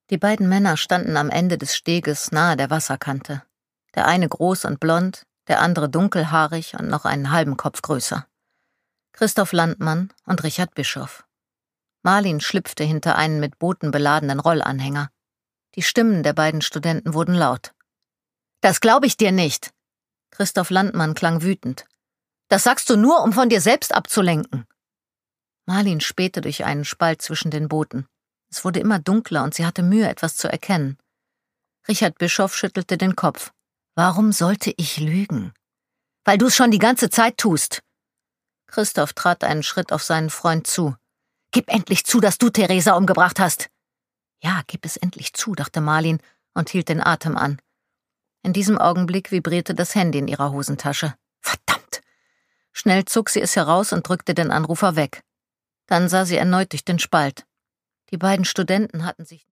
Die beiden Männer standen am Ende des Steges nahe der Wasserkante. Der eine groß und blond, der andere dunkelhaarig und noch einen halben Kopf größer. Christoph Landmann und Richard Bischoff. Marlin schlüpfte hinter einen mit Booten beladenen Rollanhänger. Die Stimmen der beiden Studenten wurden laut. »Das glaube ich dir nicht!« Christoph Landmann klang wütend. »Das sagst du nur, um von dir selbst abzulenken!« Marlin spähte durch einen Spalt zwischen den Booten. Es wurde immer dunkler und sie hatte Mühe, etwas zu erkennen. Richard Bischoff schüttelte den Kopf. »Warum sollte ich lügen?« »Weil du es schon die ganze Zeit tust!« Christoph trat einen Schritt auf seinen Freund zu. »Gib endlich zu, dass du Theresa umgebracht hast!« »Ja, gib es endlich zu«, dachte Marlin und hielt den Atem an. In diesem Augenblick vibrierte das Handy in ihrer Hosentasche. »Verdammt!« Schnell zog sie es heraus und drückte den Anrufer weg. Dann sah sie erneut durch den Spalt. Die beiden Studenten hatten sich